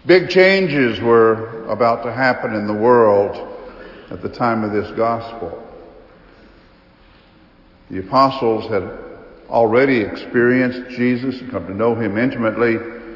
Big changes were about to happen in the world at the time of this gospel. The apostles had already experienced Jesus and come to know him intimately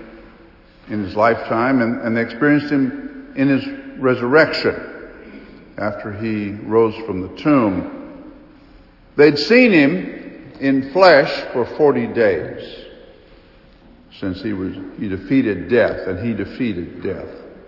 in his lifetime, and they experienced him in his resurrection after he rose from the tomb. They'd seen him in flesh for 40 days since he defeated death, and he defeated death.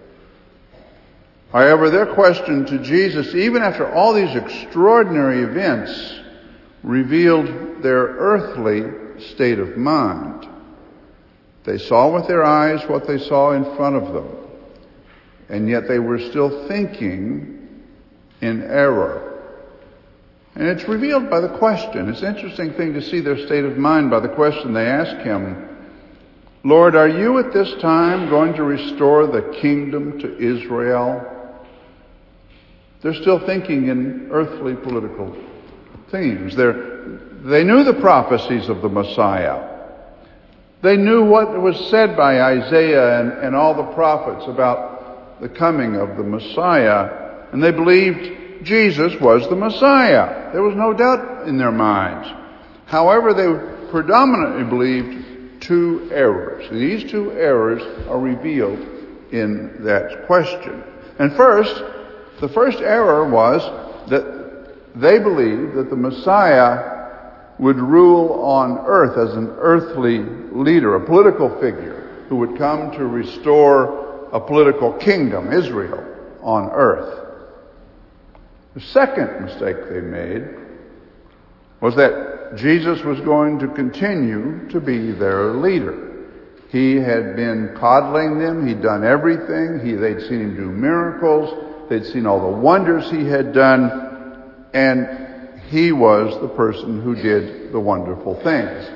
However, their question to Jesus, even after all these extraordinary events, revealed their earthly state of mind. They saw with their eyes what they saw in front of them, and yet they were still thinking in error. And it's revealed by the question. It's an interesting thing to see their state of mind by the question they ask him. Lord, are you at this time going to restore the kingdom to Israel? They're still thinking in earthly political themes. They knew the prophecies of the Messiah. They knew what was said by Isaiah and all the prophets about the coming of the Messiah. And they believed Jesus was the Messiah. There was no doubt in their minds. However, they predominantly believed two errors. These two errors are revealed in that question. And the first error was that they believed that the Messiah would rule on earth as an earthly leader, a political figure who would come to restore a political kingdom, Israel, on earth. The second mistake they made was that Jesus was going to continue to be their leader. He had been coddling them. He'd done everything. They'd seen him do miracles. They'd seen all the wonders he had done. And he was the person who did the wonderful things.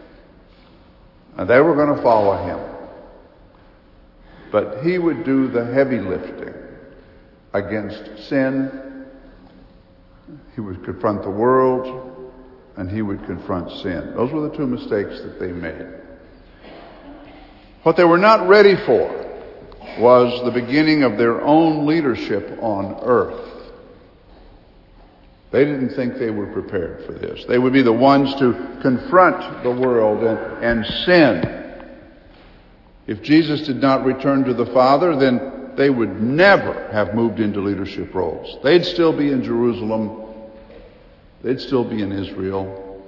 And they were going to follow him. But he would do the heavy lifting against sin. He would confront the world, and he would confront sin. Those were the two mistakes that they made. What they were not ready for was the beginning of their own leadership on earth. They didn't think they were prepared for this. They would be the ones to confront the world and sin. If Jesus did not return to the Father, then they would never have moved into leadership roles. They'd still be in Jerusalem. They'd still be in Israel.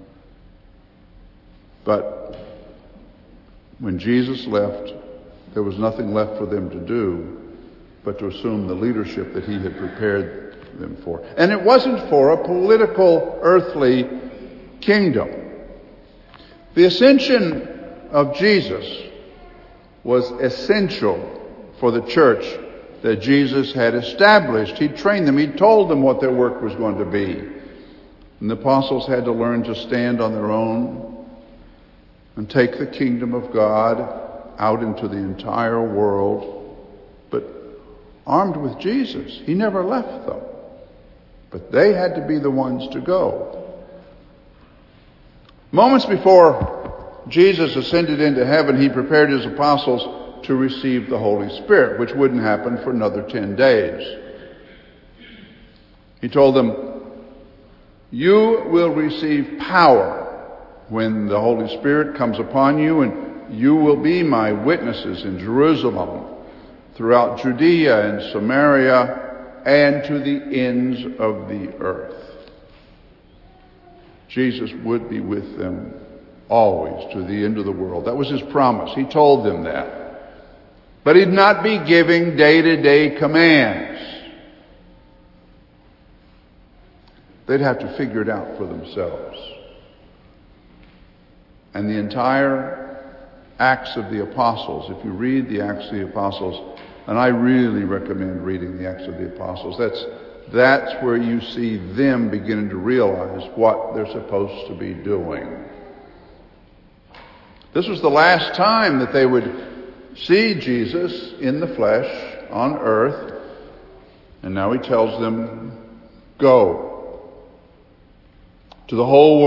But when Jesus left, there was nothing left for them to do but to assume the leadership that he had prepared them for. And it wasn't for a political earthly kingdom. The ascension of Jesus was essential for the church that Jesus had established. He trained them. He told them what their work was going to be. And the apostles had to learn to stand on their own and take the kingdom of God out into the entire world, but armed with Jesus. He never left them. But they had to be the ones to go. Moments before Jesus ascended into heaven, he prepared his apostles to receive the Holy Spirit, which wouldn't happen for another 10 days. He told them, you will receive power when the Holy Spirit comes upon you, and you will be my witnesses in Jerusalem, throughout Judea and Samaria, and to the ends of the earth. Jesus would be with them always to the end of the world. That was his promise. He told them that. But he'd not be giving day-to-day commands. They'd have to figure it out for themselves. And the entire Acts of the Apostles, if you read the Acts of the Apostles, and I really recommend reading the Acts of the Apostles, that's where you see them beginning to realize what they're supposed to be doing. This was the last time that they would see Jesus in the flesh on earth. And now he tells them, go to the whole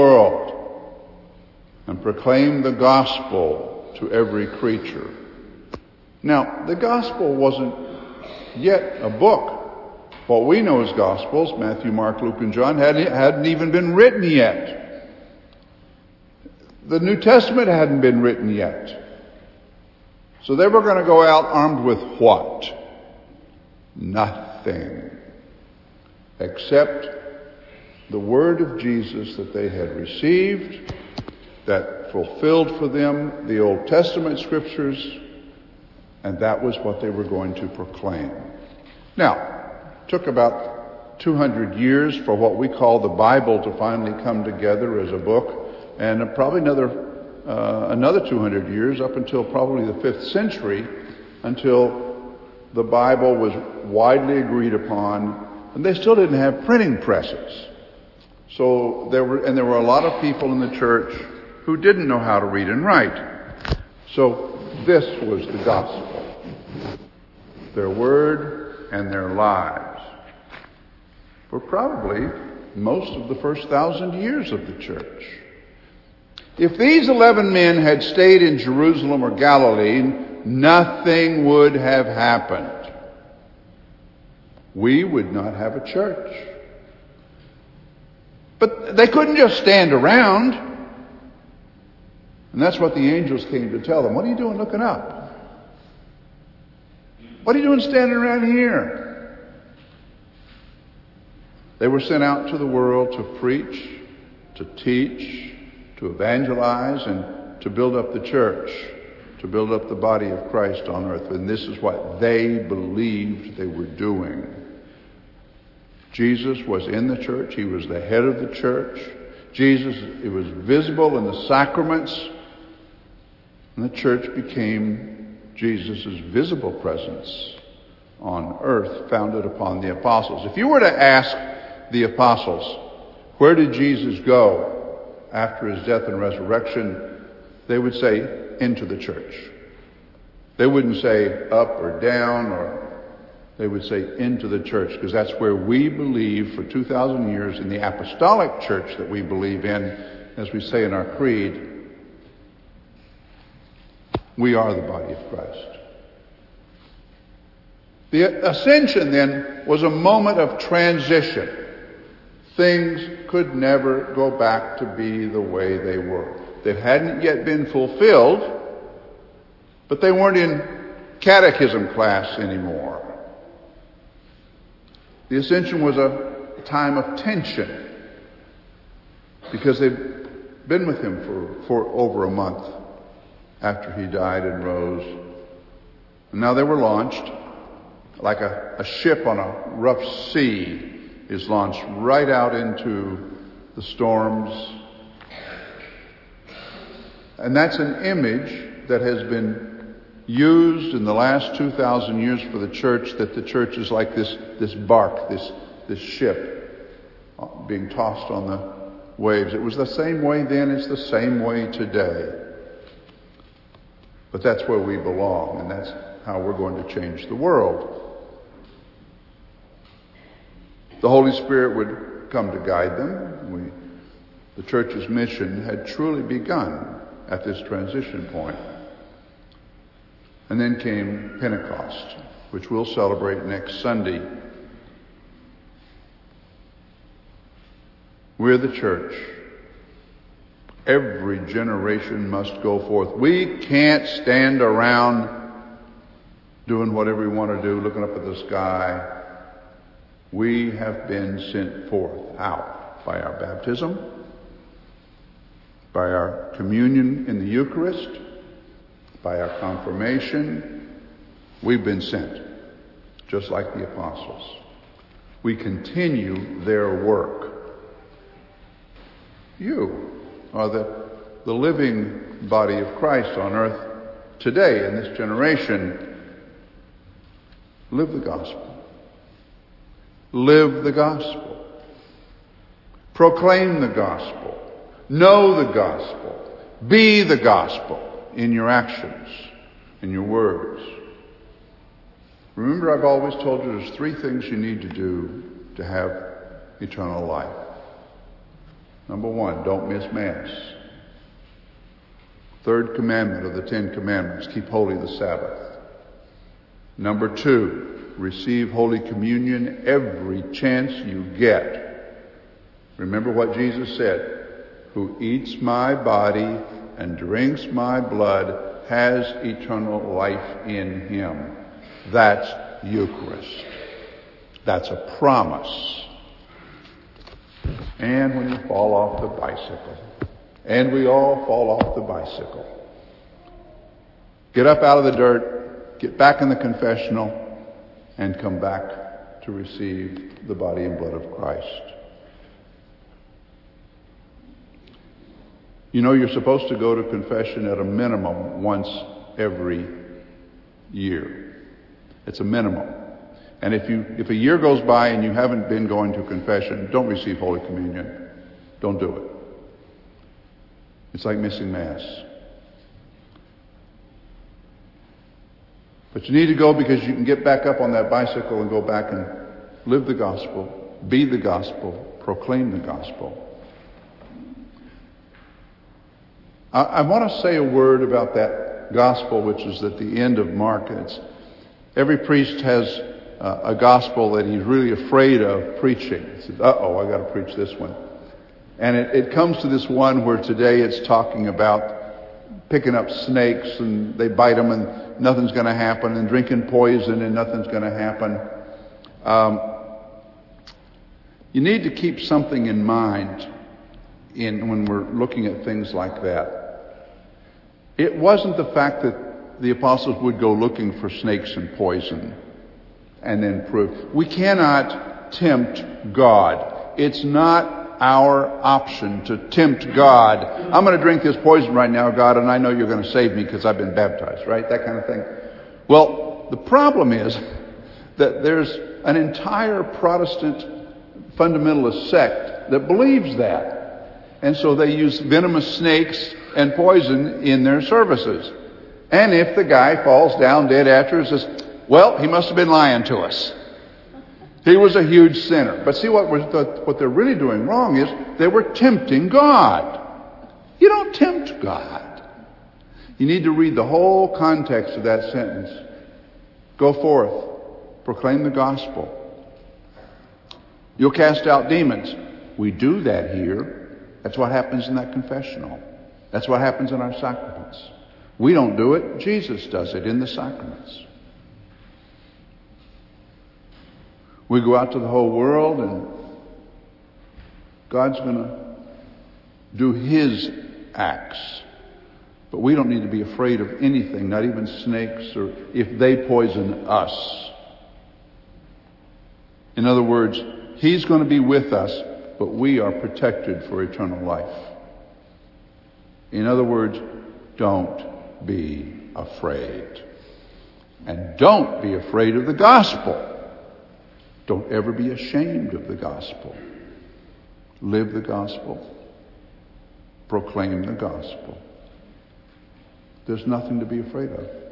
world and proclaim the gospel to every creature. Now, the gospel wasn't yet a book. What we know as Gospels, Matthew, Mark, Luke, and John, hadn't even been written yet. The New Testament hadn't been written yet. So they were going to go out armed with what? Nothing. Except the word of Jesus that they had received, that fulfilled for them the Old Testament scriptures, and that was what they were going to proclaim. Now, it took about 200 years for what we call the Bible to finally come together as a book, and probably another 200 years up until probably the 5th century, until the Bible was widely agreed upon, and they still didn't have printing presses. So there were a lot of people in the church who didn't know how to read and write. So this was the gospel. Their word and their lives. For probably most of the first 1,000 years of the church. If these 11 men had stayed in Jerusalem or Galilee, nothing would have happened. We would not have a church. But they couldn't just stand around. And that's what the angels came to tell them. What are you doing looking up? What are you doing standing around here? They were sent out to the world to preach, to teach, to evangelize, and to build up the church, to build up the body of Christ on earth. And this is what they believed they were doing. Jesus was in the church. He was the head of the church. Jesus, it was visible in the sacraments. And the church became Jesus' visible presence on earth, founded upon the apostles. If you were to ask the apostles, where did Jesus go after his death and resurrection? They would say, into the church. They wouldn't say up or down, or they would say into the church, because that's where we believe for 2,000 years in the apostolic church that we believe in, as we say in our creed, we are the body of Christ. The ascension then was a moment of transition. Things could never go back to be the way they were. They hadn't yet been fulfilled, but they weren't in catechism class anymore. The ascension was a time of tension because they'd been with him for over a month after he died and rose. And now they were launched like a ship on a rough sea is launched right out into the storms. And that's an image that has been used in the last 2,000 years for the church, that the church is like this bark, this ship being tossed on the waves. It was the same way then, it's the same way today. But that's where we belong, and that's how we're going to change the world. The Holy Spirit would come to guide them. The church's mission had truly begun at this transition point. And then came Pentecost, which we'll celebrate next Sunday. We're the church. Every generation must go forth. We can't stand around doing whatever we want to do, looking up at the sky. We have been sent forth out by our baptism, by our communion in the Eucharist, by our confirmation. We've been sent, just like the apostles. We continue their work. You are the living body of Christ on earth today in this generation. Live the gospel. Live the gospel. Proclaim the gospel. Know the gospel. Be the gospel in your actions, in your words. Remember, I've always told you there's 3 things you need to do to have eternal life. Number 1, don't miss Mass. 3rd commandment of the 10 commandments, keep holy the Sabbath. Number 2, receive Holy Communion every chance you get. Remember what Jesus said, "Who eats my body and drinks my blood has eternal life in him." That's Eucharist. That's a promise. And when you fall off the bicycle, and we all fall off the bicycle, get up out of the dirt, get back in the confessional, and come back to receive the body and blood of Christ. You know, you're supposed to go to confession at a minimum once every year. It's a minimum. And if a year goes by and you haven't been going to confession, don't receive Holy Communion. Don't do it. It's like missing Mass. But you need to go because you can get back up on that bicycle and go back and live the gospel, be the gospel, proclaim the gospel. I want to say a word about that gospel, which is at the end of Mark. Every priest has a gospel that he's really afraid of preaching. He says, I got to preach this one. And it comes to this one where today it's talking about picking up snakes and they bite them and nothing's going to happen, and drinking poison and nothing's going to happen. You need to keep something in mind when we're looking at things like that. It wasn't the fact that the apostles would go looking for snakes and poison and then prove. We cannot tempt God. It's not our option to tempt God. I'm going to drink this poison right now, God, and I know you're going to save me because I've been baptized, right? That kind of thing. Well, the problem is that there's an entire Protestant fundamentalist sect that believes that. And so they use venomous snakes and poison in their services. And if the guy falls down dead after, it says, well, he must have been lying to us. He was a huge sinner. But see, what they're really doing wrong is they were tempting God. You don't tempt God. You need to read the whole context of that sentence. Go forth, proclaim the gospel. You'll cast out demons. We do that here. That's what happens in that confessional. That's what happens in our sacraments. We don't do it. Jesus does it in the sacraments. We go out to the whole world and God's going to do His acts. But we don't need to be afraid of anything, not even snakes, or if they poison us. In other words, He's going to be with us, but we are protected for eternal life. In other words, don't be afraid. And don't be afraid of the gospel. Don't ever be ashamed of the gospel. Live the gospel. Proclaim the gospel. There's nothing to be afraid of.